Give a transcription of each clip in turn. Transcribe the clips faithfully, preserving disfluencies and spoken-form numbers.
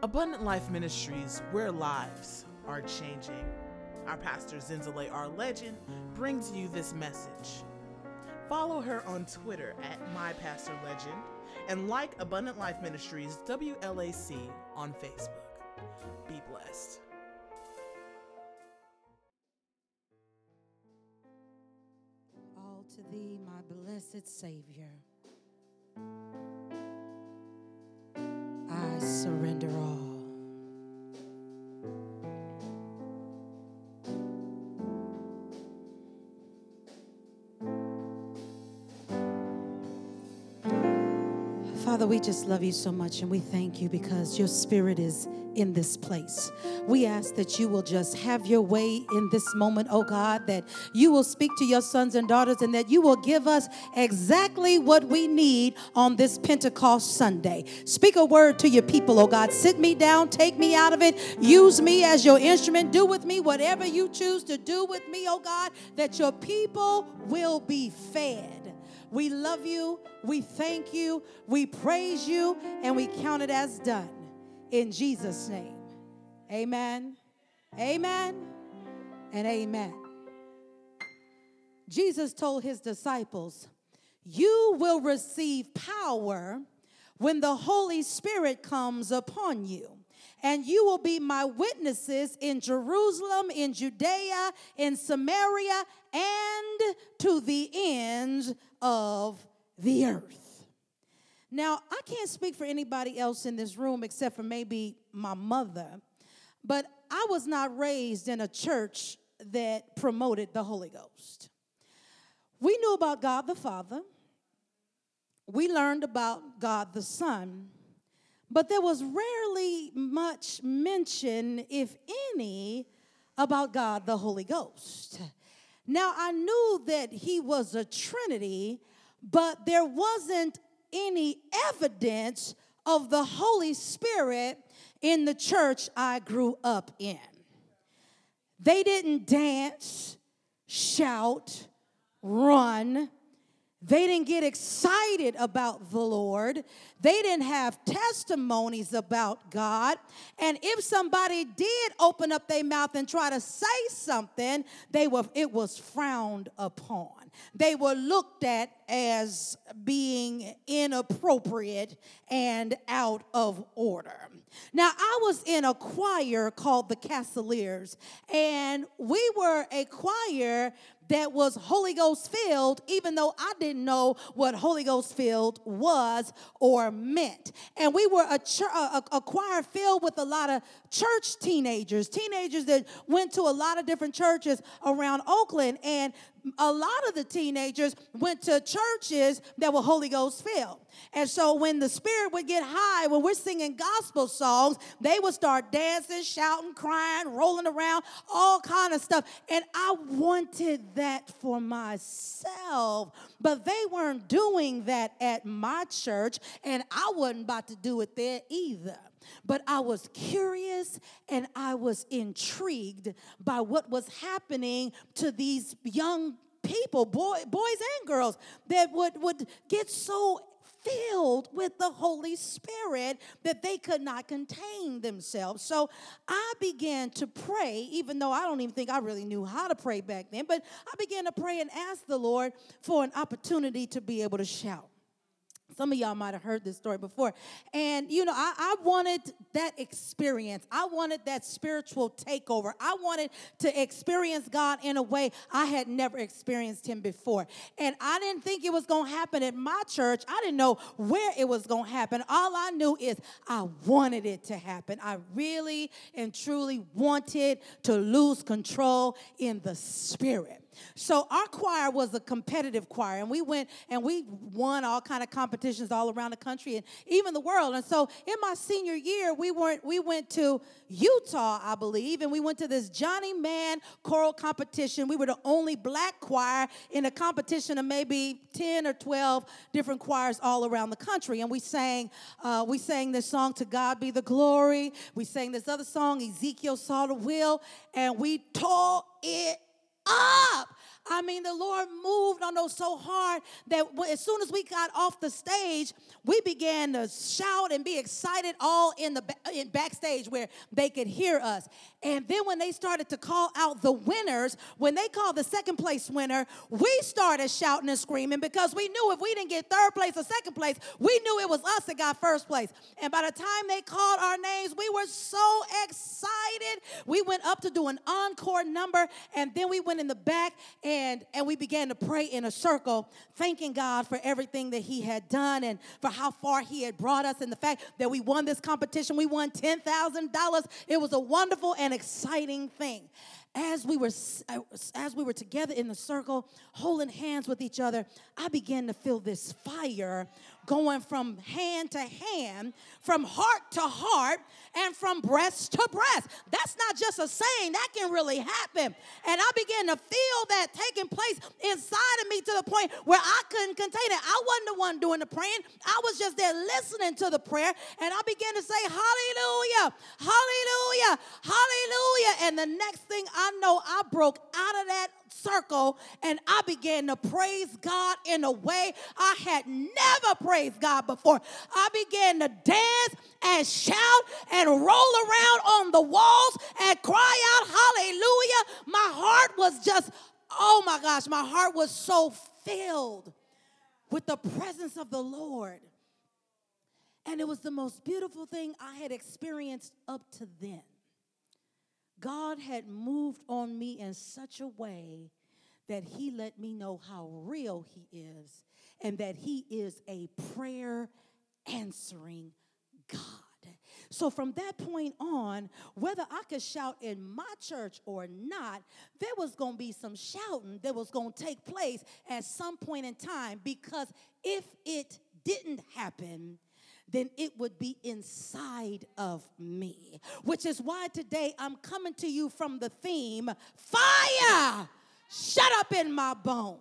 Abundant Life Ministries, where lives are changing. Our pastor, Zenzele R. Legend, brings you this message. Follow her on Twitter at MyPastorLegend and like Abundant Life Ministries W L A C on Facebook. Be blessed. All to thee, my blessed Savior, I surrender all. Father, we just love you so much, and we thank you because your spirit is in this place. We ask that you will just have your way in this moment, oh God, that you will speak to your sons and daughters, and that you will give us exactly what we need on this Pentecost Sunday. Speak a word to your people, oh God. Sit me down, take me out of it, use me as your instrument, do with me whatever you choose to do with me, oh God, that your people will be fed. We love you, we thank you, we praise you, and we count it as done. In Jesus' name, amen, amen, and amen. Jesus told his disciples, you will receive power when the Holy Spirit comes upon you. And you will be my witnesses in Jerusalem, in Judea, in Samaria, and to the ends of the earth. Now, I can't speak for anybody else in this room except for maybe my mother, but I was not raised in a church that promoted the Holy Ghost. We knew about God the Father. We learned about God the Son. But there was rarely much mention, if any, about God the Holy Ghost. Now, I knew that he was a Trinity, but there wasn't any evidence of the Holy Spirit in the church I grew up in. They didn't dance, shout, run. They didn't get excited about the Lord. They didn't have testimonies about God. And if somebody did open up their mouth and try to say something, they were it was frowned upon. They were looked at as being inappropriate and out of order. Now, I was in a choir called the Castaliers, and we were a choir that was Holy Ghost filled, even though I didn't know what Holy Ghost filled was or meant. And we were a, ch- a, a choir filled with a lot of church teenagers, teenagers that went to a lot of different churches around Oakland. And a lot of the teenagers went to churches that were Holy Ghost filled. And so when the spirit would get high, when we're singing gospel songs, they would start dancing, shouting, crying, rolling around, all kind of stuff. And I wanted that for myself. But they weren't doing that at my church, and I wasn't about to do it there either. But I was curious and I was intrigued by what was happening to these young people, boy, boys and girls, that would, would get so filled with the Holy Spirit that they could not contain themselves. So I began to pray, even though I don't even think I really knew how to pray back then, but I began to pray and ask the Lord for an opportunity to be able to shout. Some of y'all might have heard this story before. And, you know, I, I wanted that experience. I wanted that spiritual takeover. I wanted to experience God in a way I had never experienced him before. And I didn't think it was going to happen at my church. I didn't know where it was going to happen. All I knew is I wanted it to happen. I really and truly wanted to lose control in the spirit. So our choir was a competitive choir, and we went and we won all kind of competitions all around the country and even the world. And so in my senior year, we went we went to Utah, I believe, and we went to this Johnny Mann choral competition. We were the only black choir in a competition of maybe ten or twelve different choirs all around the country. And we sang uh, we sang this song, "To God Be the Glory." We sang this other song, "Ezekiel Saw the Will," and we tore it up. I mean, the Lord moved on those so hard that as soon as we got off the stage, we began to shout and be excited all in the in backstage where they could hear us. And then when they started to call out the winners, when they called the second place winner, we started shouting and screaming because we knew if we didn't get third place or second place, we knew it was us that got first place. And by the time they called our names, we were so excited. We went up to do an encore number, and then we went in the back and, and we began to pray in a circle, thanking God for everything that he had done and for how far he had brought us, and the fact that we won this competition. We won ten thousand dollars. It was a wonderful and exciting thing. As we were as we were together in the circle, holding hands with each other, I began to feel this fire going from hand to hand, from heart to heart, and from breast to breast. That's not just a saying. That can really happen. And I began to feel that taking place inside of me to the point where I couldn't contain it. I wasn't the one doing the praying. I was just there listening to the prayer, and I began to say, hallelujah, hallelujah, hallelujah. And the next thing I know, I broke out of that circle and I began to praise God in a way I had never praised God before. I began to dance and shout and roll around on the walls and cry out hallelujah. My heart was just, oh my gosh, my heart was so filled with the presence of the Lord. And it was the most beautiful thing I had experienced up to then. God had moved on me in such a way that he let me know how real he is and that he is a prayer answering God. So from that point on, whether I could shout in my church or not, there was going to be some shouting that was going to take place at some point in time, because if it didn't happen, then it would be inside of me. Which is why today I'm coming to you from the theme, fire, shut up in my bones.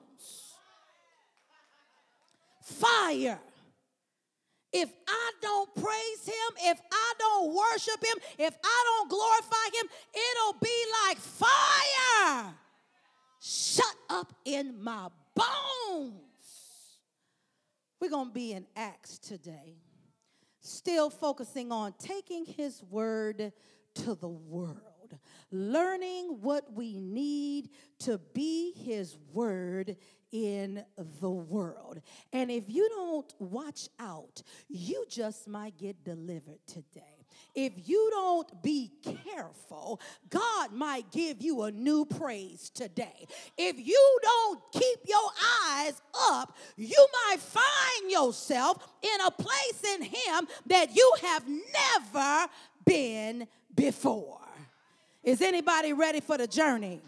Fire. If I don't praise him, if I don't worship him, if I don't glorify him, it'll be like fire. Shut up in my bones. We're going to be in Acts today. Still focusing on taking his word to the world, learning what we need to be his word in the world. And if you don't watch out, you just might get delivered today. If you don't be careful, God might give you a new praise today. If you don't keep your eyes up, you might find yourself in a place in him that you have never been before. Is anybody ready for the journey?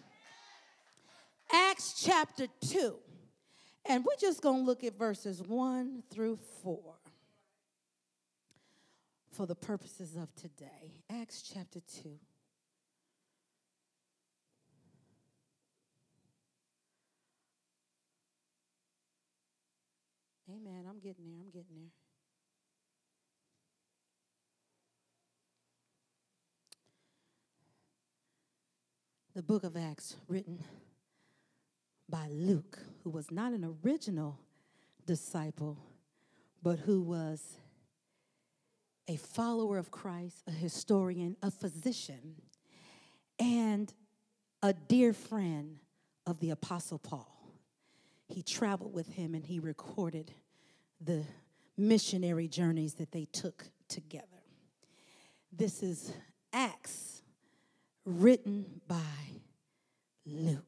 Acts chapter two. And we're just going to look at verses one through four. For the purposes of today. Acts chapter two. Amen. I'm getting there. I'm getting there. The book of Acts, written by Luke, who was not an original disciple, but who was a follower of Christ, a historian, a physician, and a dear friend of the Apostle Paul. He traveled with him and he recorded the missionary journeys that they took together. This is Acts written by Luke.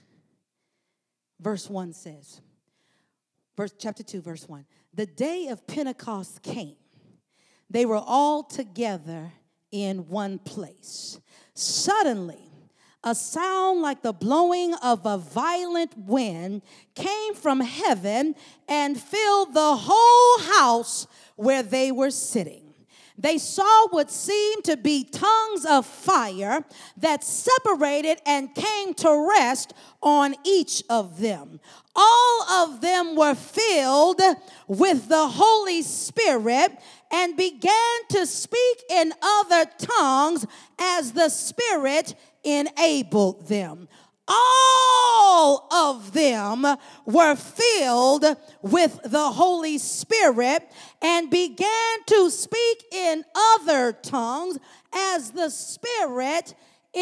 Verse one says, verse chapter two, verse one, the day of Pentecost came. They were all together in one place. Suddenly, a sound like the blowing of a violent wind came from heaven and filled the whole house where they were sitting. They saw what seemed to be tongues of fire that separated and came to rest on each of them. All of them were filled with the Holy Spirit and began to speak in other tongues as the Spirit enabled them. all of them were filled with the Holy Spirit and began to speak in other tongues as the Spirit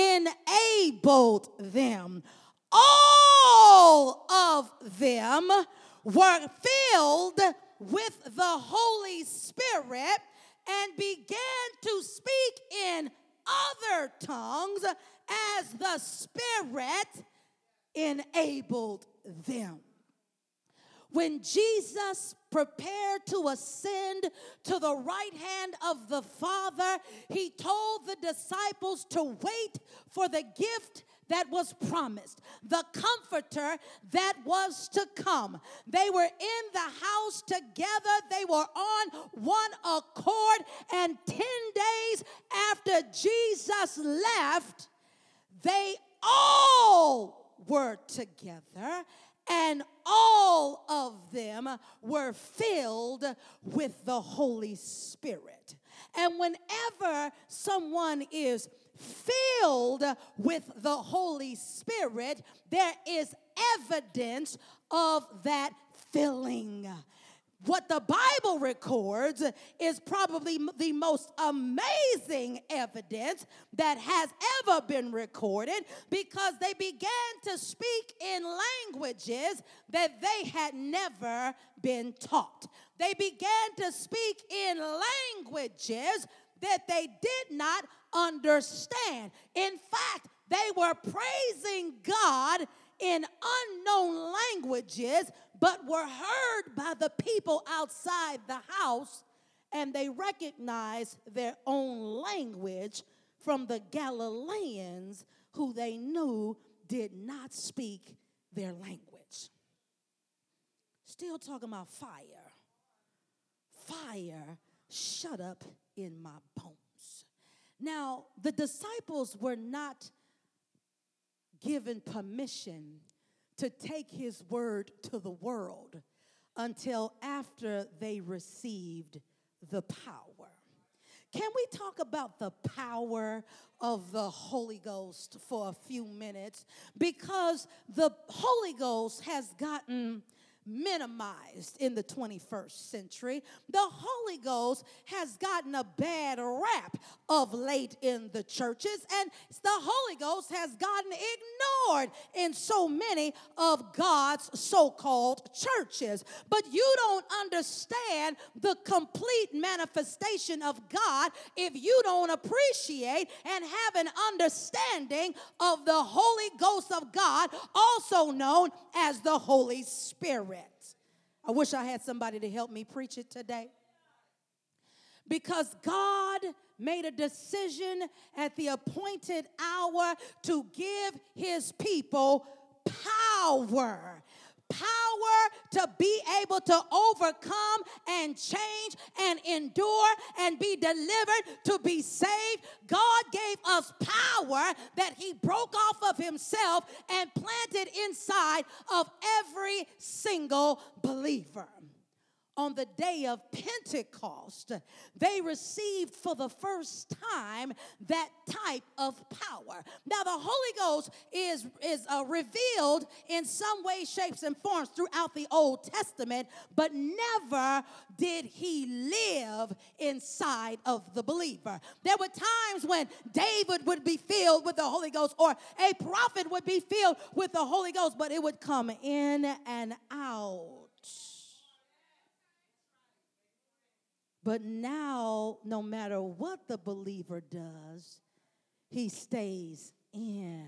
enabled them. All of them were filled with the Holy Spirit and began to speak in other tongues as the Spirit enabled them. When Jesus prepared to ascend to the right hand of the Father, he told the disciples to wait for the gift that was promised, the comforter that was to come. They were in the house together. They were on one accord. And ten days after Jesus left, they all were together, and all of them were filled with the Holy Spirit. And whenever someone is filled with the Holy Spirit, there is evidence of that filling. What the Bible records is probably the most amazing evidence that has ever been recorded, because they began to speak in languages that they had never been taught. They began to speak in languages that they did not understand. In fact, they were praising God in unknown languages, but were heard by the people outside the house, and they recognized their own language from the Galileans, who they knew did not speak their language. Still talking about fire. Fire shut up in my bones. Now, the disciples were not given permission to take his word to the world until after they received the power. Can we talk about the power of the Holy Ghost for a few minutes? Because the Holy Ghost has gotten minimized in the twenty-first century. The Holy Ghost has gotten a bad rap of late in the churches, and the Holy Ghost has gotten ignored in so many of God's so-called churches. But you don't understand the complete manifestation of God if you don't appreciate and have an understanding of the Holy Ghost of God, also known as the Holy Spirit. I wish I had somebody to help me preach it today. Because God made a decision at the appointed hour to give his people power. Power to be able to overcome and change and endure and be delivered, to be saved. God gave us power that he broke off of himself and planted inside of every single believer. On the day of Pentecost, they received for the first time that type of power. Now, the Holy Ghost is, is uh, revealed in some ways, shapes, and forms throughout the Old Testament, but never did he live inside of the believer. There were times when David would be filled with the Holy Ghost, or a prophet would be filled with the Holy Ghost, but it would come in and out. But now, no matter what the believer does, he stays in.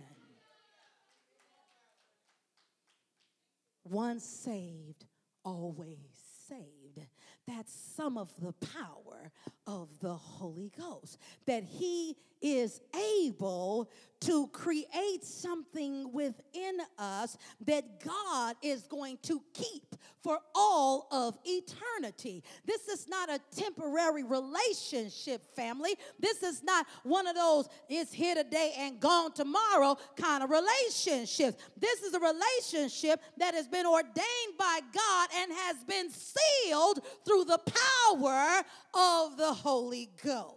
Once saved, always saved. That's some of the power of the Holy Ghost, that he is able to create something within us that God is going to keep for all of eternity. This is not a temporary relationship, family. This is not one of those it's here today and gone tomorrow kind of relationships. This is a relationship that has been ordained by God and has been sealed through the power of the Holy Ghost.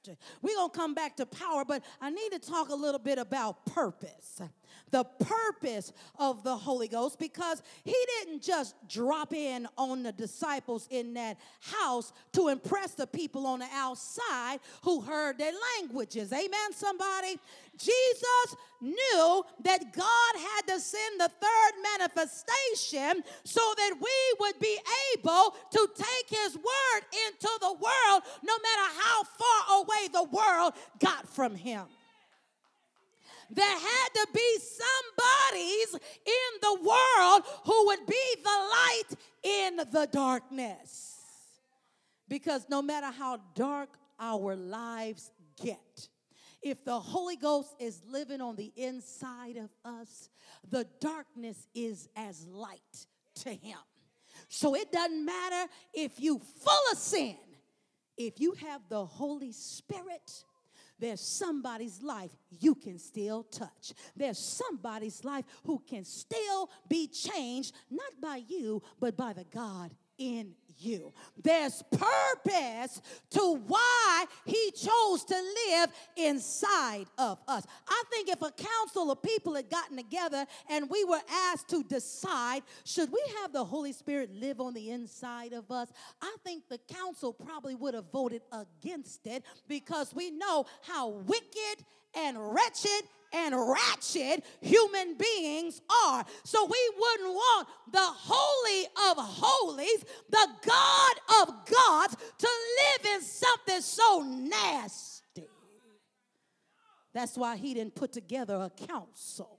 message. We're going to come back to power, but I need to talk a little bit about purpose. The purpose of the Holy Ghost, because he didn't just drop in on the disciples in that house to impress the people on the outside who heard their languages. Amen, somebody? Jesus knew that God had to send the third manifestation so that we would be able to take his word into the world no matter how far away the world got from him. There had to be somebodies in the world who would be the light in the darkness. Because no matter how dark our lives get, if the Holy Ghost is living on the inside of us, the darkness is as light to him. So it doesn't matter if you full of sin. If you have the Holy Spirit, there's somebody's life you can still touch. There's somebody's life who can still be changed, not by you, but by the God in you. There's purpose to why he chose to live inside of us. I think if a council of people had gotten together and we were asked to decide, should we have the Holy Spirit live on the inside of us? I think the council probably would have voted against it, because we know how wicked and wretched and ratchet human beings are. So we wouldn't want the Holy of Holies, the God of gods, to live in something so nasty. That's why he didn't put together a council.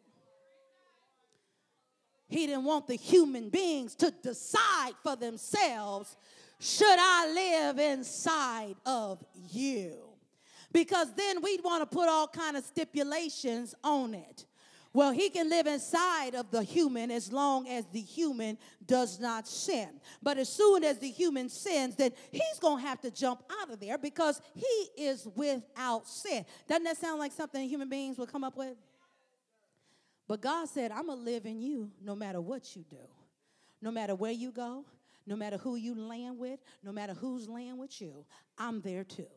He didn't want the human beings to decide for themselves, should I live inside of you? Because then we'd want to put all kind of stipulations on it. Well, he can live inside of the human as long as the human does not sin. But as soon as the human sins, then he's going to have to jump out of there because he is without sin. Doesn't that sound like something human beings would come up with? But God said, I'm going to live in you no matter what you do. No matter where you go, no matter who you land with, no matter who's laying with you, I'm there too.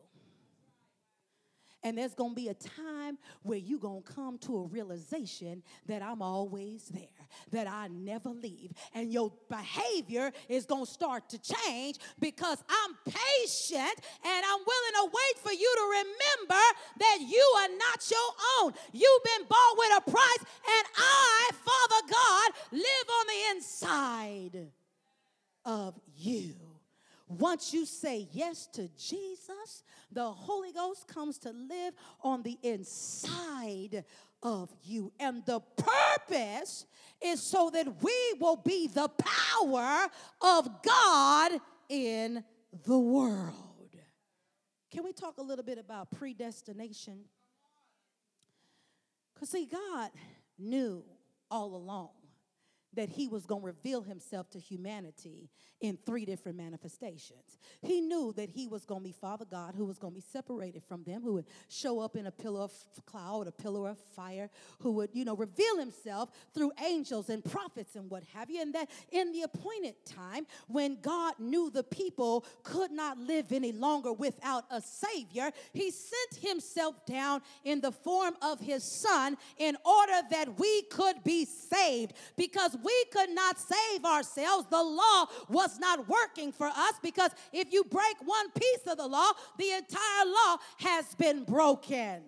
And there's going to be a time where you're going to come to a realization that I'm always there, that I never leave. And your behavior is going to start to change because I'm patient and I'm willing to wait for you to remember that you are not your own. You've been bought with a price, and I, Father God, live on the inside of you. Once you say yes to Jesus, the Holy Ghost comes to live on the inside of you. And the purpose is so that we will be the power of God in the world. Can we talk a little bit about predestination? Because, see, God knew all along that he was going to reveal himself to humanity in three different manifestations. He knew that he was going to be Father God, who was going to be separated from them, who would show up in a pillar of cloud, a pillar of fire, who would, you know, reveal himself through angels and prophets and what have you. And that in the appointed time, when God knew the people could not live any longer without a Savior, he sent himself down in the form of his Son in order that we could be saved. Because we could not save ourselves. The law was not working for us, because if you break one piece of the law, the entire law has been broken.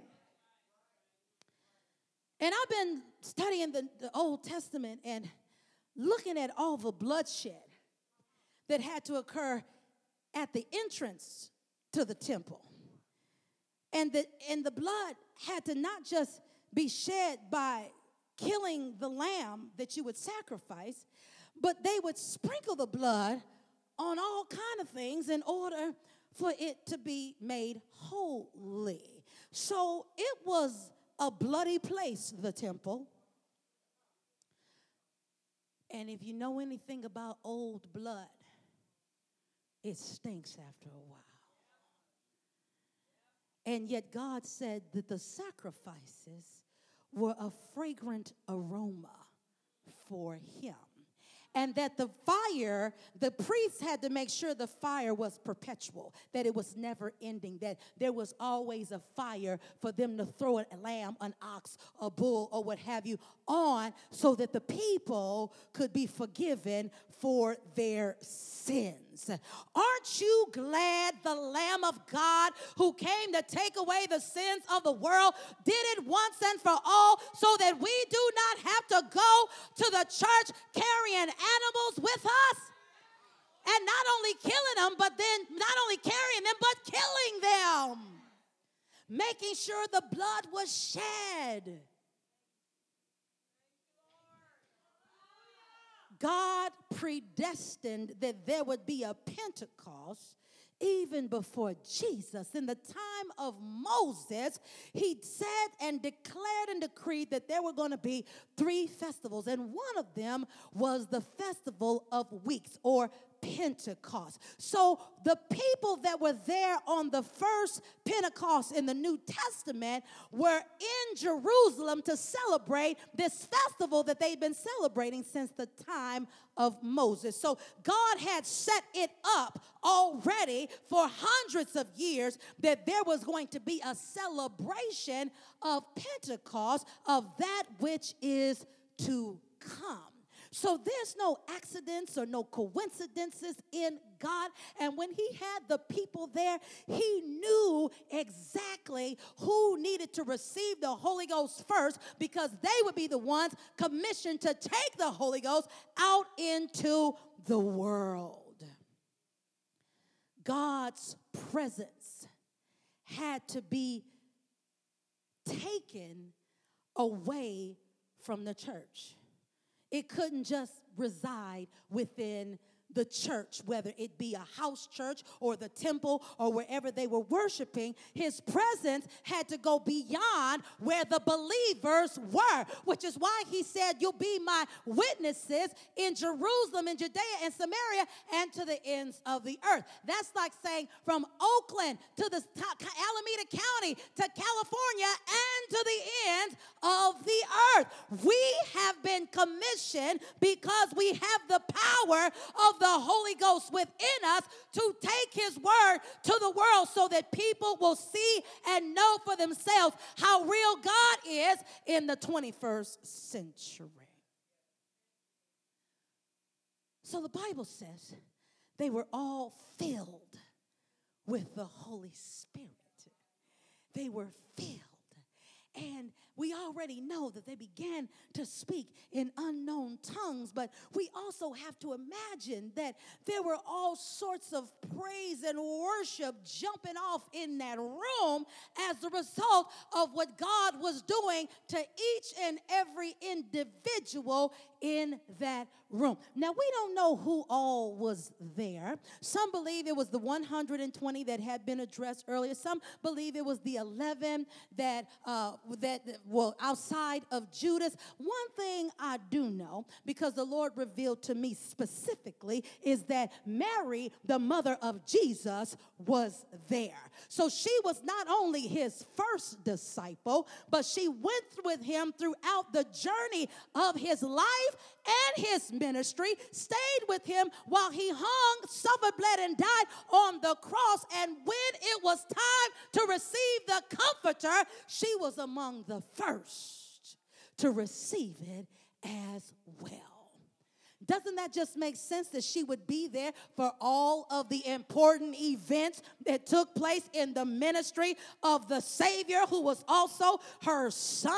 And I've been studying the, the Old Testament and looking at all the bloodshed that had to occur at the entrance to the temple. And the, and the blood had to not just be shed by killing the lamb that you would sacrifice, but they would sprinkle the blood on all kind of things in order for it to be made holy. So it was a bloody place, the temple. And if you know anything about old blood, it stinks after a while. And yet God said that the sacrifices were a fragrant aroma for him. and that the fire, the priests had to make sure the fire was perpetual, that it was never ending, that there was always a fire for them to throw a lamb, an ox, a bull, or what have you on, so that the people could be forgiven for their sins. Aren't you glad the Lamb of God, who came to take away the sins of the world, did it once and for all, so that we do not have to go to the church carrying animals with us? And not only killing them, but then not only carrying them, but killing them. Making sure the blood was shed. God predestined that there would be a Pentecost even before Jesus. In the time of Moses, he said and declared and decreed that there were going to be three festivals, and one of them was the Festival of Weeks, or Pentecost. So the people that were there on the first Pentecost in the New Testament were in Jerusalem to celebrate this festival that they'd been celebrating since the time of Moses. So God had set it up already for hundreds of years that there was going to be a celebration of Pentecost, of that which is to come. So there's no accidents or no coincidences in God. And when he had the people there, he knew exactly who needed to receive the Holy Ghost first, because they would be the ones commissioned to take the Holy Ghost out into the world. God's presence had to be taken away from the church. It couldn't just reside within the church, whether it be a house church or the temple or wherever they were worshiping. His presence had to go beyond where the believers were, which is why he said, you'll be my witnesses in Jerusalem, in Judea and Samaria, and to the ends of the earth. That's like saying from Oakland to the Alameda County to California and to the ends of the earth. We have been commissioned because we have the power of the Holy Ghost within us to take his word to the world, so that people will see and know for themselves how real God is in the twenty-first century. So the Bible says they were all filled with the Holy Spirit. They were filled. And we already know that they began to speak in unknown tongues, but we also have to imagine that there were all sorts of praise and worship jumping off in that room as a result of what God was doing to each and every individual in that room. Now, we don't know who all was there. Some believe it was the one hundred twenty that had been addressed earlier. Some believe it was the eleven that, uh, that well, outside of Judas. One thing I do know, because the Lord revealed to me specifically, is that Mary, the mother of Jesus, was there. So she was not only his first disciple, but she went with him throughout the journey of his life and his ministry, stayed with him while he hung, suffered, bled, and died on the cross. And when it was time to receive the Comforter, she was among the first to receive it as well. Doesn't that just make sense that she would be there for all of the important events that took place in the ministry of the Savior, who was also her son?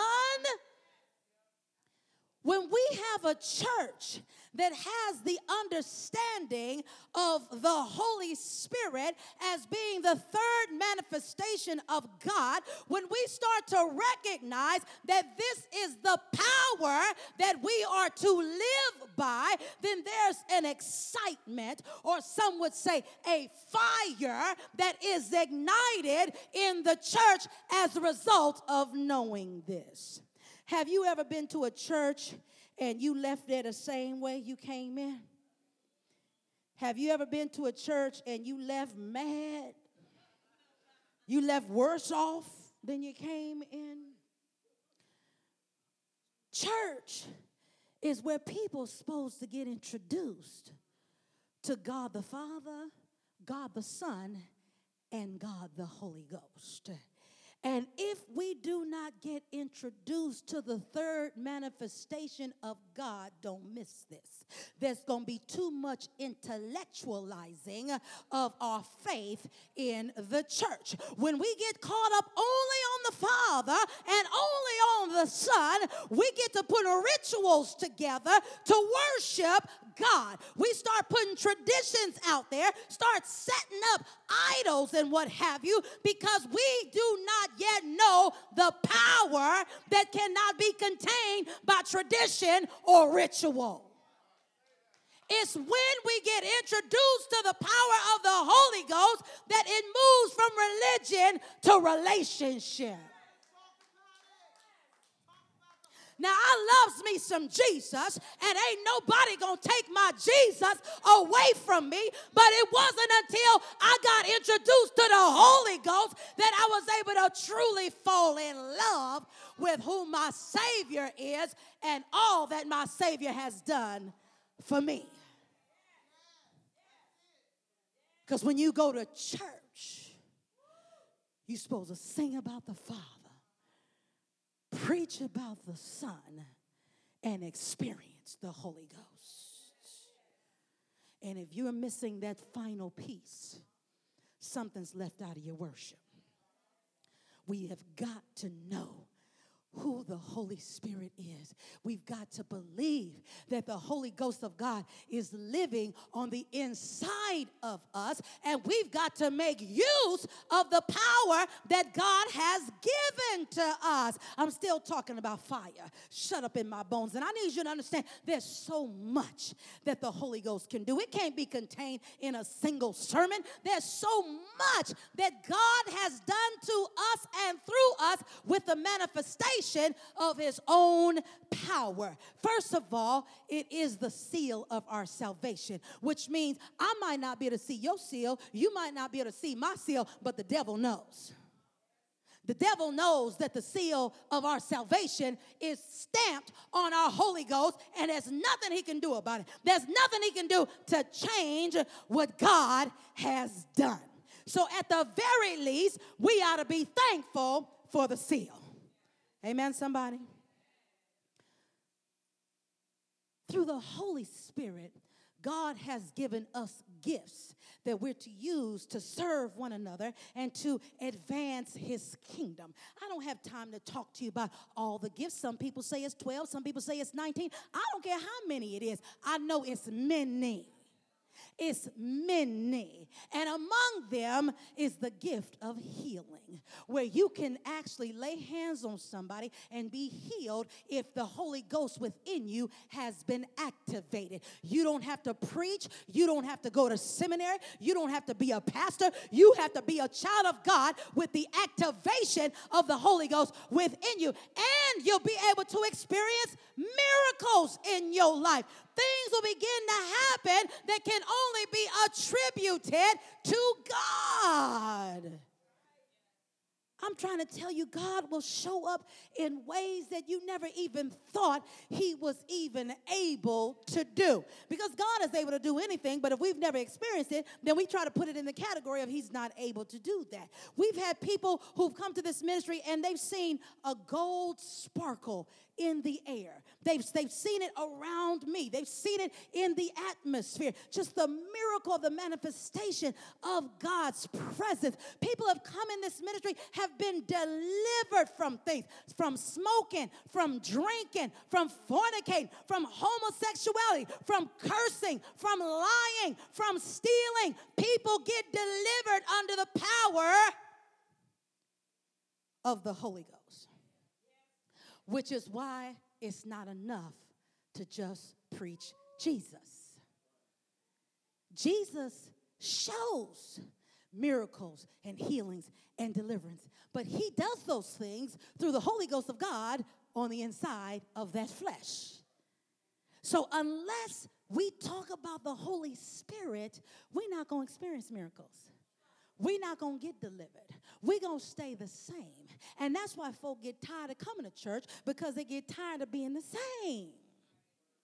When we have a church that has the understanding of the Holy Spirit as being the third manifestation of God, when we start to recognize that this is the power that we are to live by, then there's an excitement, or some would say a fire, that is ignited in the church as a result of knowing this. Have you ever been to a church and you left there the same way you came in? Have you ever been to a church and you left mad? You left worse off than you came in? Church is where people are supposed to get introduced to God the Father, God the Son, and God the Holy Ghost. And if we do not get introduced to the third manifestation of God, don't miss this. There's going to be too much intellectualizing of our faith in the church. When we get caught up only on the Father and only on the Son, we get to put rituals together to worship God. We start putting traditions out there, start setting up idols and what have you, because we do not yet know the power that cannot be contained by tradition or ritual. It's when we get introduced to the power of the Holy Ghost that it moves from religion to relationship. Now, I loves me some Jesus, and ain't nobody gonna take my Jesus away from me, but it wasn't until I got introduced to the Holy Ghost that I was able to truly fall in love with who my Savior is and all that my Savior has done for me. Because when you go to church, you're supposed to sing about the Father, preach about the Son, and experience the Holy Ghost. And if you're missing that final piece, something's left out of your worship. We have got to know who the Holy Spirit is. We've got to believe that the Holy Ghost of God is living on the inside of us, and we've got to make use of the power that God has given to us. I'm still talking about fire. Shut up in my bones. And I need you to understand there's so much that the Holy Ghost can do. It can't be contained in a single sermon. There's so much that God has done to us and through us with the manifestation of his own power. First of all, it is the seal of our salvation, which means I might not be able to see your seal, you might not be able to see my seal, but the devil knows. The devil knows that the seal of our salvation is stamped on our Holy Ghost, and there's nothing he can do about it. There's nothing he can do to change what God has done. So at the very least, we ought to be thankful for the seal. Amen, somebody? Through the Holy Spirit, God has given us gifts that we're to use to serve one another and to advance his kingdom. I don't have time to talk to you about all the gifts. Some people say it's twelve. Some people say it's nineteen. I don't care how many it is. I know it's many. It's many. And among them is the gift of healing, where you can actually lay hands on somebody and be healed if the Holy Ghost within you has been activated. You don't have to preach. You don't have to go to seminary. You don't have to be a pastor. You have to be a child of God with the activation of the Holy Ghost within you. And you'll be able to experience miracles in your life. Things will begin to happen that can only be attributed to God. I'm trying to tell you, God will show up in ways that you never even thought he was even able to do. Because God is able to do anything, but if we've never experienced it, then we try to put it in the category of he's not able to do that. We've had people who've come to this ministry and they've seen a gold sparkle in the air. They've, they've seen it around me. They've seen it in the atmosphere. Just the miracle of the manifestation of God's presence. People have come in this ministry, have been delivered from things, from smoking, from drinking, from fornicating, from homosexuality, from cursing, from lying, from stealing. People get delivered under the power of the Holy Ghost. Which is why it's not enough to just preach Jesus. Jesus shows miracles and healings and deliverance, but he does those things through the Holy Ghost of God on the inside of that flesh. So unless we talk about the Holy Spirit, we're not going to experience miracles. We're not going to get delivered. We're going to stay the same. And that's why folk get tired of coming to church, because they get tired of being the same.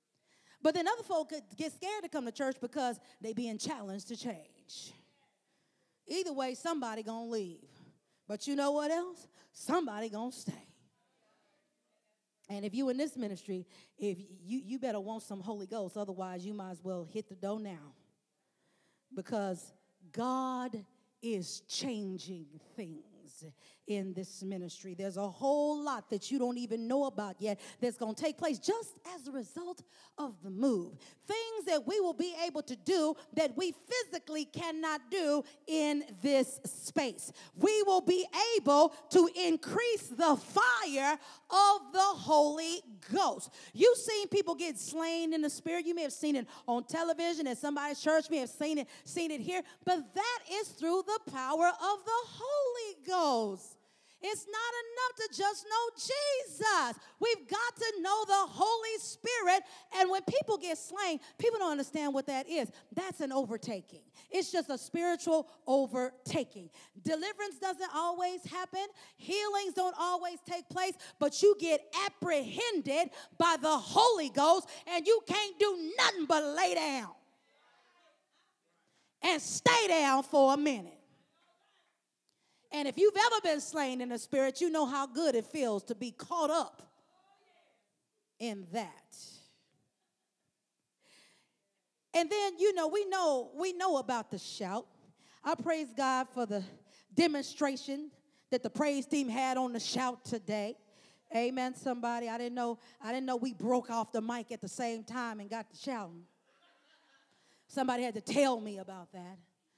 But then other folk get scared to come to church because they being challenged to change. Either way, somebody gonna leave. But you know what else? Somebody gonna stay. And if you in this ministry, if you, you better want some Holy Ghost, otherwise you might as well hit the door now. Because God is changing things in this ministry. There's a whole lot that you don't even know about yet that's going to take place just as a result of the move. Things that we will be able to do that we physically cannot do in this space. We will be able to increase the fire of the Holy Ghost. You've seen people get slain in the spirit. You may have seen it on television at somebody's church. You may have seen it, seen it here. But that is through the power of the Holy Ghost. It's not enough to just know Jesus. We've got to know the Holy Spirit. And when people get slain, people don't understand what that is. That's an overtaking. It's just a spiritual overtaking. Deliverance doesn't always happen. Healings don't always take place. But you get apprehended by the Holy Ghost, and you can't do nothing but lay down and stay down for a minute. And if you've ever been slain in the spirit, you know how good it feels to be caught up in that. And then, you know, we know we know about the shout. I praise God for the demonstration that the praise team had on the shout today. Amen, somebody. I didn't know, I didn't know we broke off the mic at the same time and got to shouting. Somebody had to tell me about that.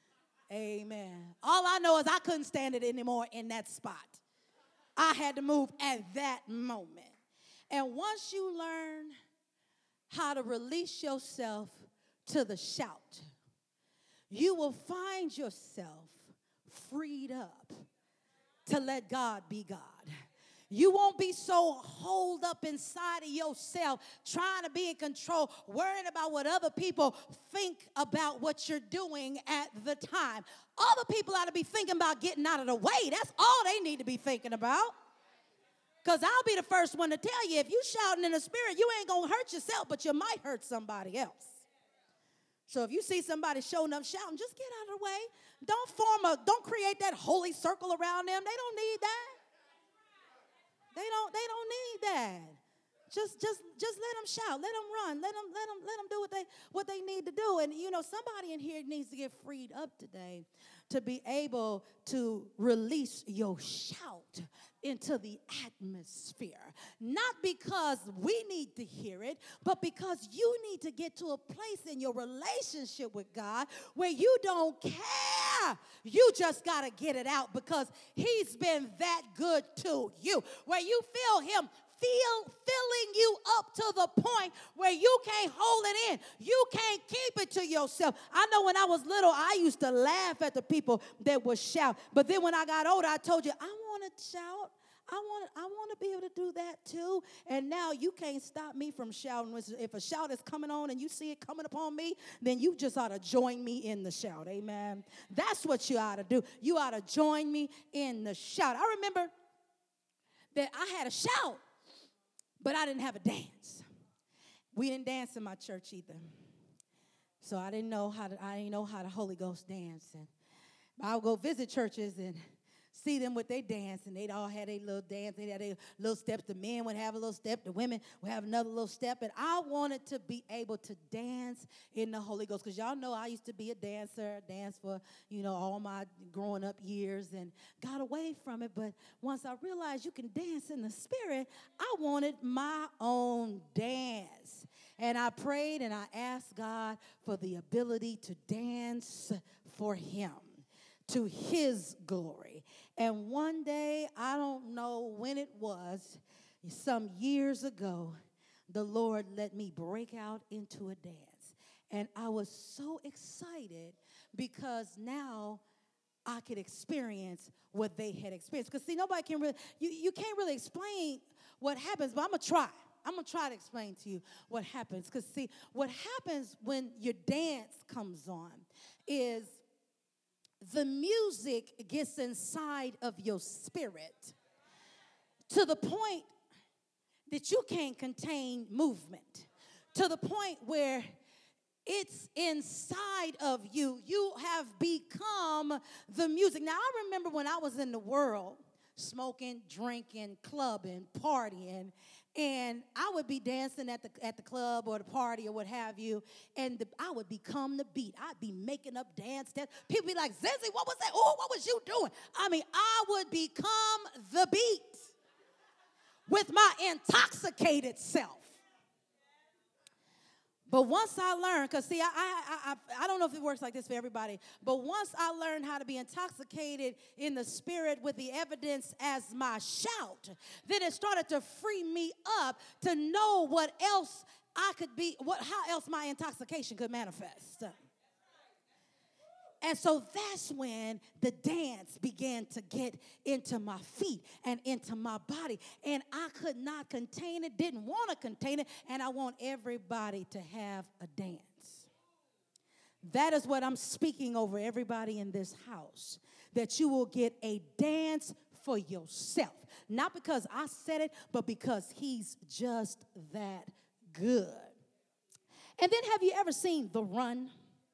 Amen. All I know is I couldn't stand it anymore in that spot. I had to move at that moment. And once you learn how to release yourself to the shout, you will find yourself freed up to let God be God. You won't be so holed up inside of yourself, trying to be in control, worrying about what other people think about what you're doing at the time. Other people ought to be thinking about getting out of the way. That's all they need to be thinking about. Because I'll be the first one to tell you, if you shouting in the spirit, you ain't going to hurt yourself, but you might hurt somebody else. So if you see somebody showing up shouting, just get out of the way. Don't form a, don't create that holy circle around them. They don't need that. They don't, they don't need that. Just, just, just let them shout. Let them run. Let them, let them, let them do what they, what they need to do. And, you know, somebody in here needs to get freed up today to be able to release your shout into the atmosphere. Not because we need to hear it, but because you need to get to a place in your relationship with God where you don't care. You just got to get it out because he's been that good to you. Where you feel him feel filling you up to the point where you can't hold it in. You can't keep it to yourself. I know when I was little, I used to laugh at the people that would shout. But then when I got older, I told you, I want to shout. I want, I want to be able to do that too. And now you can't stop me from shouting. If a shout is coming on and you see it coming upon me, then you just ought to join me in the shout. Amen. That's what you ought to do. You ought to join me in the shout. I remember that I had a shout, but I didn't have a dance. We didn't dance in my church either. So I didn't know how to, I didn't know how the Holy Ghost danced. And I would go visit churches and see them with their dance, and they'd all have their little dance. They had their little steps. The men would have a little step. The women would have another little step. And I wanted to be able to dance in the Holy Ghost because y'all know I used to be a dancer, dance for, you know, all my growing up years and got away from it. But once I realized you can dance in the Spirit, I wanted my own dance. And I prayed and I asked God for the ability to dance for him, to his glory. And one day, I don't know when it was, some years ago, the Lord let me break out into a dance. And I was so excited because now I could experience what they had experienced. Because see, nobody can really, you, you can't really explain what happens, but I'm going to try. I'm going to try to explain to you what happens. Because see, what happens when your dance comes on is the music gets inside of your spirit to the point that you can't contain movement, to the point where it's inside of you. You have become the music. Now, I remember when I was in the world, smoking, drinking, clubbing, partying, and I would be dancing at the at the club or the party or what have you, and the, I would become the beat. I'd be making up dance steps. People be like, Zinzi, what was that? Oh, what was you doing? I mean, I would become the beat with my intoxicated self. But once I learned, because see, I, I, I, I don't know if it works like this for everybody, but once I learned how to be intoxicated in the spirit with the evidence as my shout, then it started to free me up to know what else I could be, what how else my intoxication could manifest. And so that's when the dance began to get into my feet and into my body. And I could not contain it, didn't want to contain it, and I want everybody to have a dance. That is what I'm speaking over everybody in this house, that you will get a dance for yourself. Not because I said it, but because he's just that good. And then have you ever seen The Run?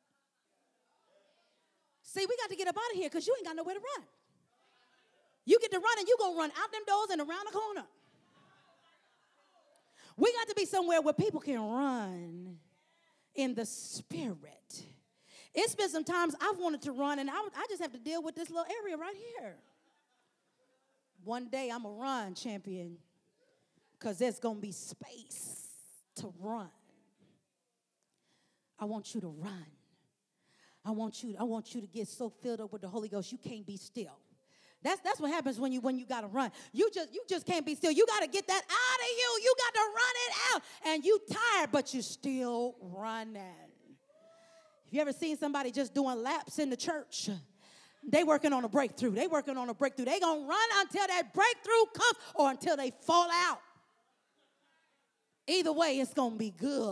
See, we got to get up out of here because you ain't got nowhere to run. You get to run and you're going to run out them doors and around the corner. We got to be somewhere where people can run in the spirit. It's been some times I've wanted to run and I, I just have to deal with this little area right here. One day I'm going to run, champion, because there's going to be space to run. I want you to run. I want you, I want you to get so filled up with the Holy Ghost, you can't be still. That's that's what happens when you when you gotta run. You just you just can't be still. You gotta get that out of you. You got to run it out. And you tired, but you still running. Have you ever seen somebody just doing laps in the church? They working on a breakthrough. They working on a breakthrough. They gonna run until that breakthrough comes or until they fall out. Either way, it's gonna be good.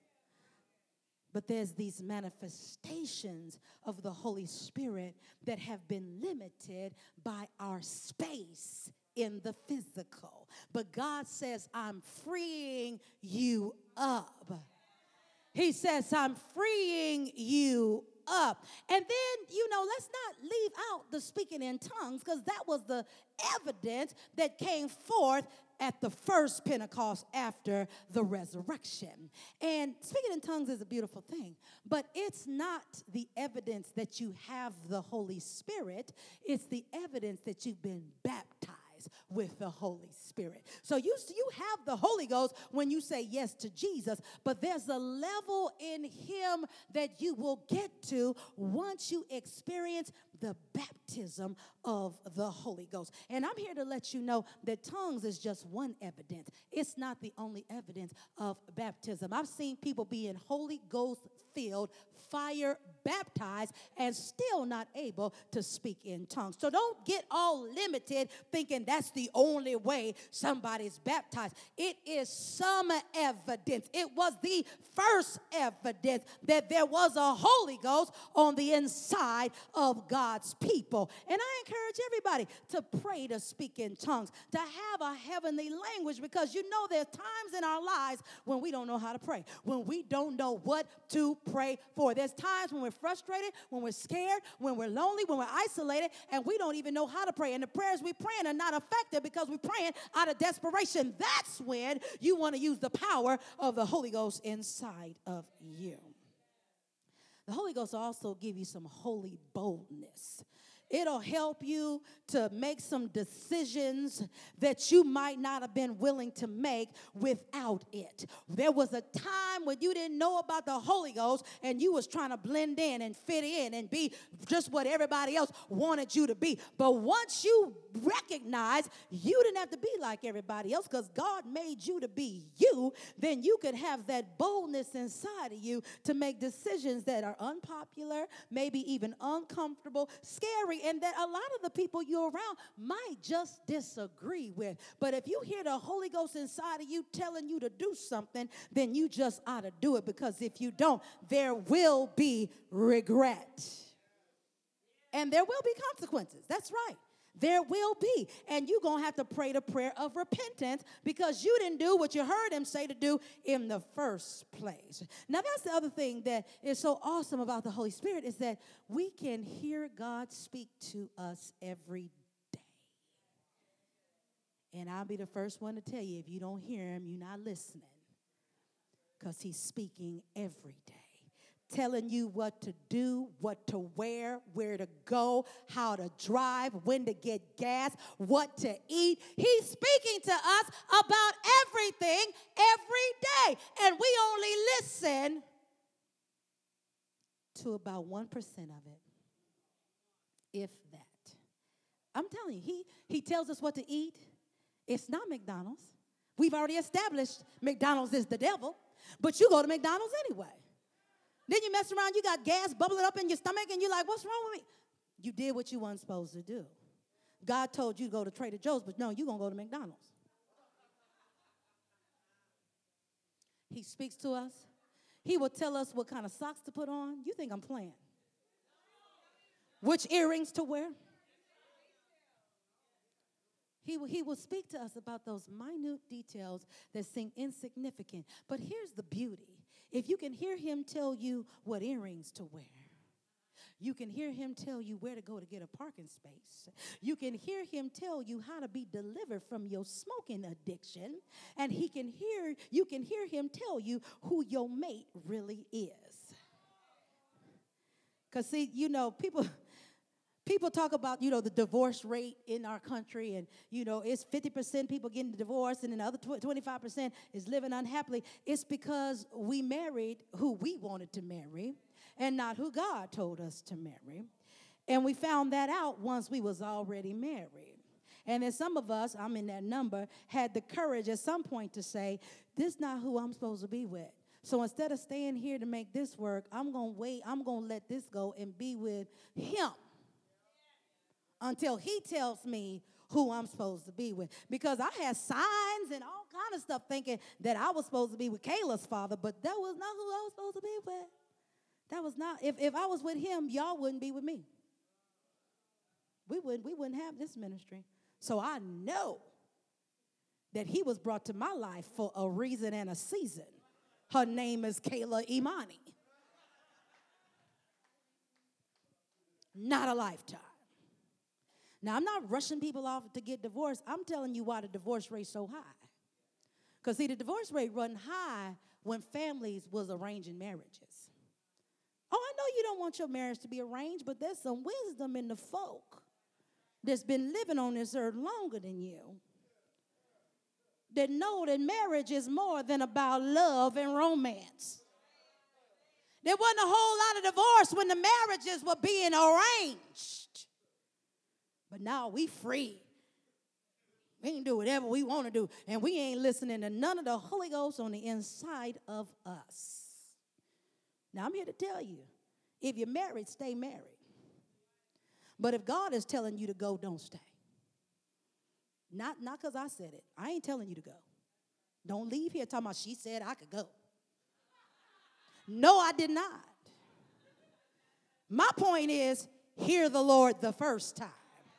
But there's these manifestations of the Holy Spirit that have been limited by our space in the physical. But God says, I'm freeing you up. He says, I'm freeing you up. And then, you know, let's not leave out the speaking in tongues, because that was the evidence that came forth at the first Pentecost after the resurrection. And speaking in tongues is a beautiful thing, but it's not the evidence that you have the Holy Spirit. It's the evidence that you've been baptized with the Holy Spirit. So you, you have the Holy Ghost when you say yes to Jesus, but there's a level in him that you will get to once you experience the baptism of the Holy Ghost. And I'm here to let you know that tongues is just one evidence. It's not the only evidence of baptism. I've seen people being Holy Ghost filled, fire baptized, and still not able to speak in tongues. So don't get all limited thinking that's the only way somebody's baptized. It is some evidence. It was the first evidence that there was a Holy Ghost on the inside of God's people. And I encourage everybody to pray to speak in tongues, to have a heavenly language, because you know there's times in our lives when we don't know how to pray, when we don't know what to pray for. There's times when we're frustrated, when we're scared, when we're lonely, when we're isolated, and we don't even know how to pray. And the prayers we're praying are not effective because we're praying out of desperation. That's when you want to use the power of the Holy Ghost inside of you. The Holy Ghost will also give you some holy boldness. It'll help you to make some decisions that you might not have been willing to make without it. There was a time when you didn't know about the Holy Ghost and you was trying to blend in and fit in and be just what everybody else wanted you to be. But once you recognize you didn't have to be like everybody else because God made you to be you, then you could have that boldness inside of you to make decisions that are unpopular, maybe even uncomfortable, scary, and that a lot of the people you're around might just disagree with. But if you hear the Holy Ghost inside of you telling you to do something, then you just ought to do it, because if you don't, there will be regret. And there will be consequences. That's right. There will be. And you're going to have to pray the prayer of repentance because you didn't do what you heard him say to do in the first place. Now, that's the other thing that is so awesome about the Holy Spirit is that we can hear God speak to us every day. And I'll be the first one to tell you, if you don't hear him, you're not listening because he's speaking every day. Telling you what to do, what to wear, where to go, how to drive, when to get gas, what to eat. He's speaking to us about everything every day. And we only listen to about one percent of it, if that. I'm telling you, he, he tells us what to eat. It's not McDonald's. We've already established McDonald's is the devil, but you go to McDonald's anyway. Then you mess around, you got gas bubbling up in your stomach, and you're like, what's wrong with me? You did what you weren't supposed to do. God told you to go to Trader Joe's, but no, you're going to go to McDonald's. He speaks to us. He will tell us what kind of socks to put on. You think I'm playing? Which earrings to wear? He will, he will speak to us about those minute details that seem insignificant. But here's the beauty. If you can hear him tell you what earrings to wear, you can hear him tell you where to go to get a parking space. You can hear him tell you how to be delivered from your smoking addiction. And he can hear, you can hear him tell you who your mate really is. Because, see, you know, people... People talk about, you know, the divorce rate in our country, and, you know, it's fifty percent people getting divorced, and then the other twenty-five percent is living unhappily. It's because we married who we wanted to marry and not who God told us to marry. And we found that out once we was already married. And then some of us, I'm in that number, had the courage at some point to say, this is not who I'm supposed to be with. So instead of staying here to make this work, I'm going to wait, I'm going to let this go and be with him until he tells me who I'm supposed to be with. Because I had signs and all kind of stuff thinking that I was supposed to be with Kayla's father, but that was not who I was supposed to be with. That was not, if, if I was with him, y'all wouldn't be with me. We wouldn't, we wouldn't have this ministry. So I know that he was brought to my life for a reason and a season. Her name is Kayla Imani. Not a lifetime. Now, I'm not rushing people off to get divorced. I'm telling you why the divorce rate's so high. Because, see, the divorce rate run high when families was arranging marriages. Oh, I know you don't want your marriage to be arranged, but there's some wisdom in the folk that's been living on this earth longer than you that know that marriage is more than about love and romance. There wasn't a whole lot of divorce when the marriages were being arranged. But now we free. We can do whatever we want to do. And we ain't listening to none of the Holy Ghost on the inside of us. Now, I'm here to tell you, if you're married, stay married. But if God is telling you to go, don't stay. Not not because I said it. I ain't telling you to go. Don't leave here talking about she said I could go. No, I did not. My point is, hear the Lord the first time.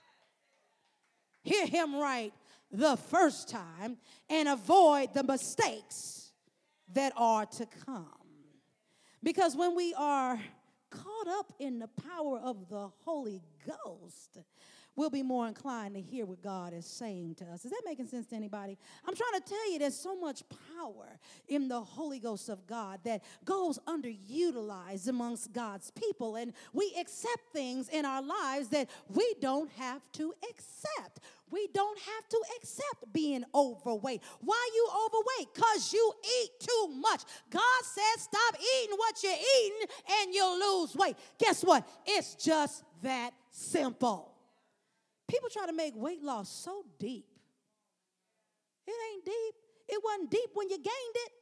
Hear him right the first time and avoid the mistakes that are to come. Because when we are caught up in the power of the Holy Ghost, we'll be more inclined to hear what God is saying to us. Is that making sense to anybody? I'm trying to tell you there's so much power in the Holy Ghost of God that goes underutilized amongst God's people. And we accept things in our lives that we don't have to accept. We don't have to accept being overweight. Why you overweight? Because you eat too much. God said stop eating what you're eating and you'll lose weight. Guess what? It's just that simple. People try to make weight loss so deep. It ain't deep. It wasn't deep when you gained it.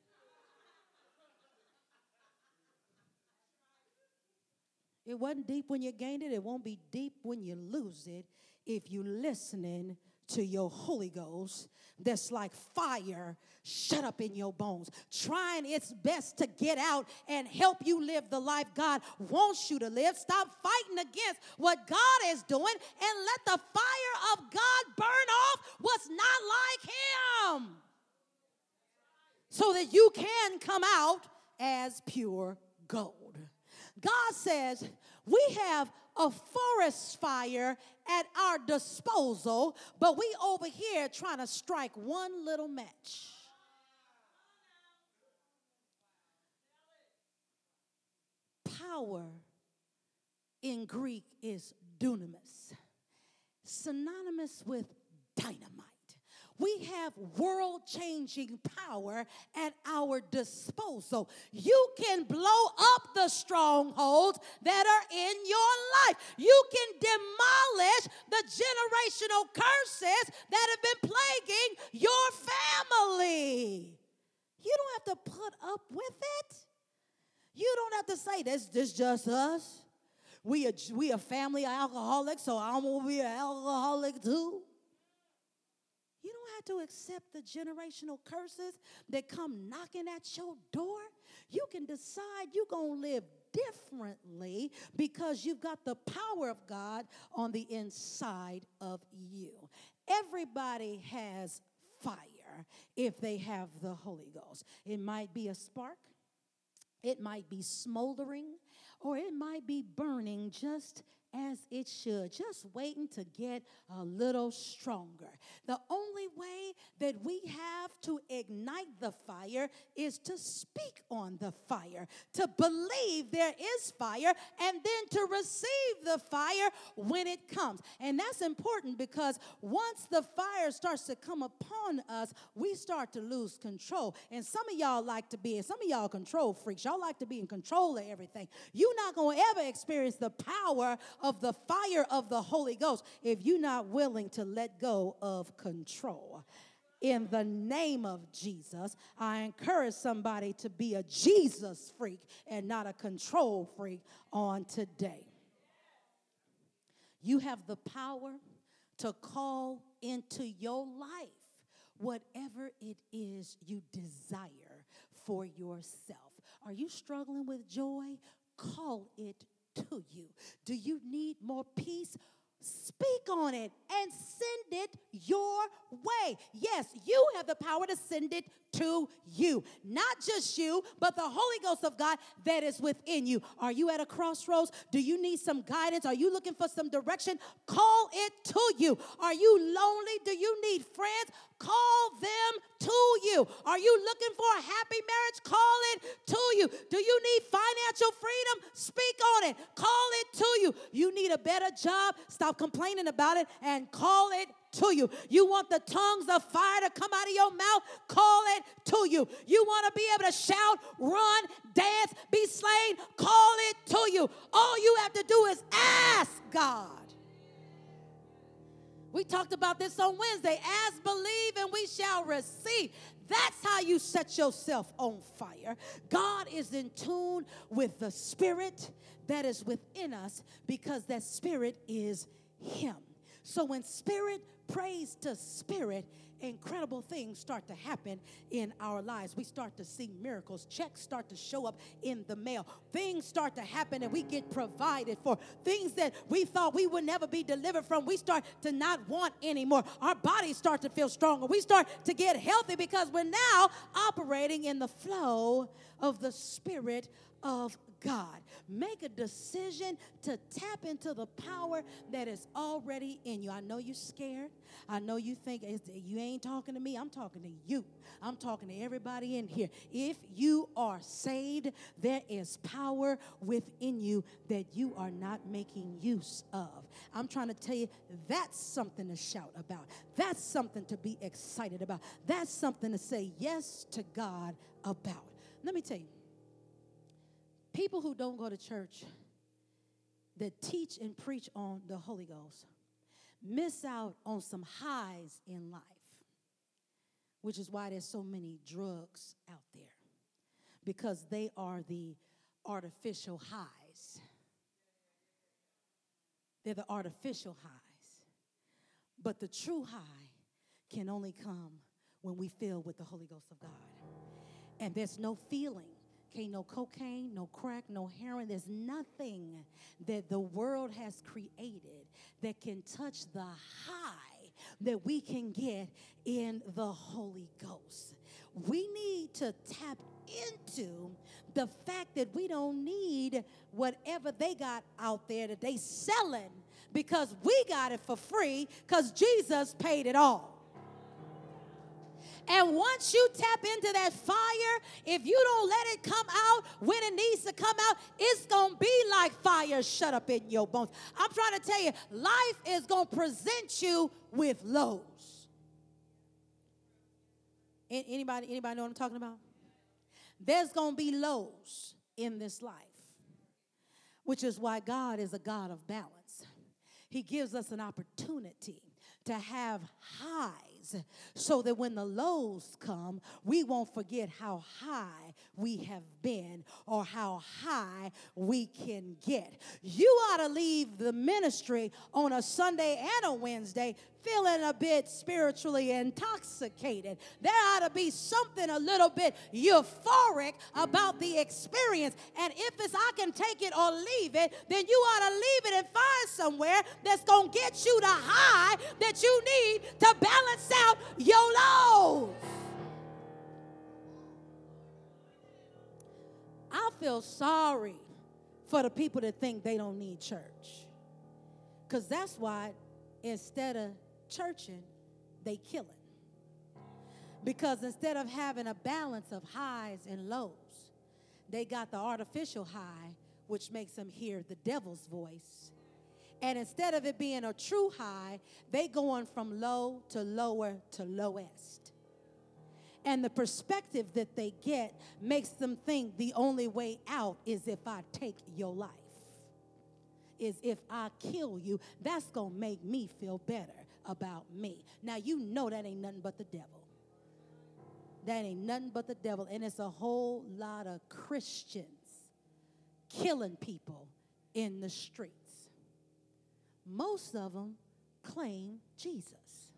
It wasn't deep when you gained it. It won't be deep when you lose it if you're listening to your Holy Ghost that's like fire shut up in your bones, trying its best to get out and help you live the life God wants you to live. Stop fighting against what God is doing and let the fire of God burn off what's not like him so that you can come out as pure gold. God says we have a forest fire at our disposal, but we over here trying to strike one little match. Power in Greek is dunamis, synonymous with dynamite. We have world-changing power at our disposal. You can blow up the strongholds that are in your life. You can demolish the generational curses that have been plaguing your family. You don't have to put up with it. You don't have to say, this this just us. We a, we a family of alcoholics, so I'm going to be an alcoholic too. You don't have to accept the generational curses that come knocking at your door. You can decide you're going to live differently because you've got the power of God on the inside of you. Everybody has fire if they have the Holy Ghost. It might be a spark. It might be smoldering, or it might be burning just as it should, just waiting to get a little stronger. The only way that we have to ignite the fire is to speak on the fire, to believe there is fire, and then to receive the fire when it comes. And that's important because once the fire starts to come upon us, we start to lose control. And some of y'all like to be, some of y'all control freaks. Y'all like to be in control of everything. You're not going to ever experience the power of the fire of the Holy Ghost if you're not willing to let go of control. In the name of Jesus, I encourage somebody to be a Jesus freak and not a control freak on today. You have the power to call into your life whatever it is you desire for yourself. Are you struggling with joy? Call it to you. Do you need more peace? Speak on it and send it your way. Yes, you have the power to send it to you. Not just you, but the Holy Ghost of God that is within you. Are you at a crossroads? Do you need some guidance? Are you looking for some direction? Call it to you. Are you lonely? Do you need friends? Call them to you. Are you looking for a happy marriage? Call it to you. Do you need financial freedom? Speak on it. Call it to you. You need a better job? Stop complaining about it and call it to you. You want the tongues of fire to come out of your mouth? Call it to you. You want to be able to shout, run, dance, be slain? Call it to you. All you have to do is ask God. We talked about this on Wednesday. Ask, believe, and we shall receive. That's how you set yourself on fire. God is in tune with the spirit that is within us because that spirit is him. So when spirit prays to spirit, incredible things start to happen in our lives. We start to see miracles. Checks start to show up in the mail. Things start to happen and we get provided for. Things that we thought we would never be delivered from, we start to not want anymore. Our bodies start to feel stronger. We start to get healthy because we're now operating in the flow of the Spirit of God. Make a decision to tap into the power that is already in you. I know you're scared. I know you think you ain't talking to me. I'm talking to you. I'm talking to everybody in here. If you are saved, there is power within you that you are not making use of. I'm trying to tell you, that's something to shout about. That's something to be excited about. That's something to say yes to God about. Let me tell you. People who don't go to church that teach and preach on the Holy Ghost miss out on some highs in life, which is why there's so many drugs out there, because they are the artificial highs. They're the artificial highs. But the true high can only come when we fill with the Holy Ghost of God. And there's no feeling. Can't no cocaine, no crack, no heroin. There's nothing that the world has created that can touch the high that we can get in the Holy Ghost. We need to tap into the fact that we don't need whatever they got out there that they selling, because we got it for free because Jesus paid it all. And once you tap into that fire, if you don't let it come out when it needs to come out, it's going to be like fire shut up in your bones. I'm trying to tell you, life is going to present you with lows. Anybody, anybody know what I'm talking about? There's going to be lows in this life, which is why God is a God of balance. He gives us an opportunity to have highs so that when the lows come, we won't forget how high we have been or how high we can get. You ought to leave the ministry on a Sunday and a Wednesday feeling a bit spiritually intoxicated. There ought to be something a little bit euphoric about the experience. And if it's I can take it or leave it, then you ought to leave it and find somewhere that's going to get you the high that you need to balance out your lows. I feel sorry for the people that think they don't need church. Because that's why instead of churching, they kill it. Because instead of having a balance of highs and lows, they got the artificial high, which makes them hear the devil's voice. And instead of it being a true high, they going from low to lower to lowest. And the perspective that they get makes them think the only way out is if I take your life, is if I kill you. That's going to make me feel better about me. Now, you know that ain't nothing but the devil. That ain't nothing but the devil. And it's a whole lot of Christians killing people in the streets. Most of them claim Jesus.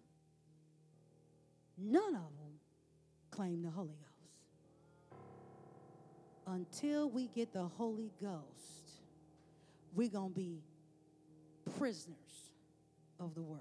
None of them claim the Holy Ghost. Until we get the Holy Ghost, we're going to be prisoners of the world.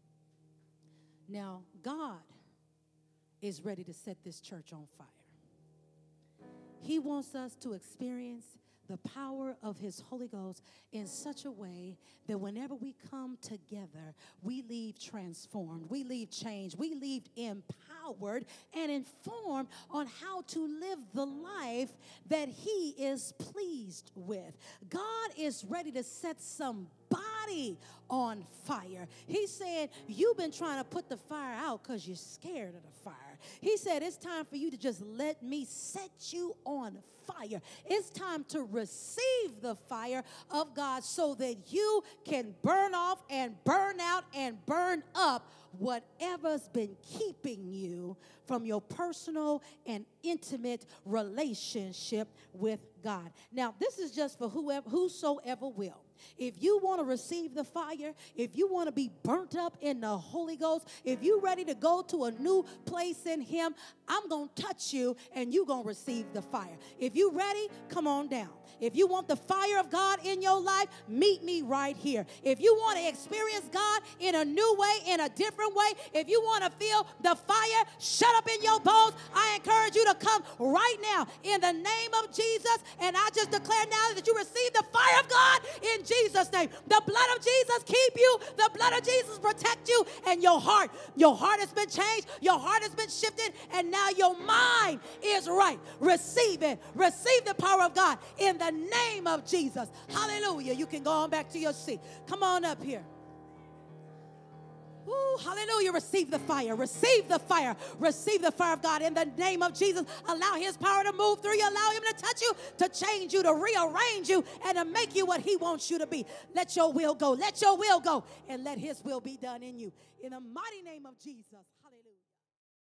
Now, God is ready to set this church on fire. He wants us to experience the power of his Holy Ghost in such a way that whenever we come together, we leave transformed, we leave changed, we leave empowered and informed on how to live the life that he is pleased with. God is ready to set somebody on fire. He said, you've been trying to put the fire out because you're scared of the fire. He said, it's time for you to just let me set you on fire. It's time to receive the fire of God so that you can burn off and burn out and burn up whatever's been keeping you from your personal and intimate relationship with God. Now, this is just for whoever, whosoever will. If you want to receive the fire, if you want to be burnt up in the Holy Ghost, if you're ready to go to a new place in him, I'm going to touch you and you're going to receive the fire. If you're ready, come on down. If you want the fire of God in your life, meet me right here. If you want to experience God in a new way, in a different way, if you want to feel the fire shut up in your bones, I encourage you to come right now in the name of Jesus. And I just declare now that you receive the fire of God in Jesus' name. The blood of Jesus keep you. The blood of Jesus protect you. And your heart, your heart has been changed. Your heart has been shifted. And now your mind is right. Receive it. Receive the power of God in the name of Jesus. Hallelujah. You can go on back to your seat. Come on up here. Ooh, hallelujah. Receive the fire. Receive the fire. Receive the fire of God in the name of Jesus. Allow his power to move through you. Allow him to touch you, to change you, to rearrange you, and to make you what he wants you to be. Let your will go. Let your will go. And let his will be done in you. In the mighty name of Jesus.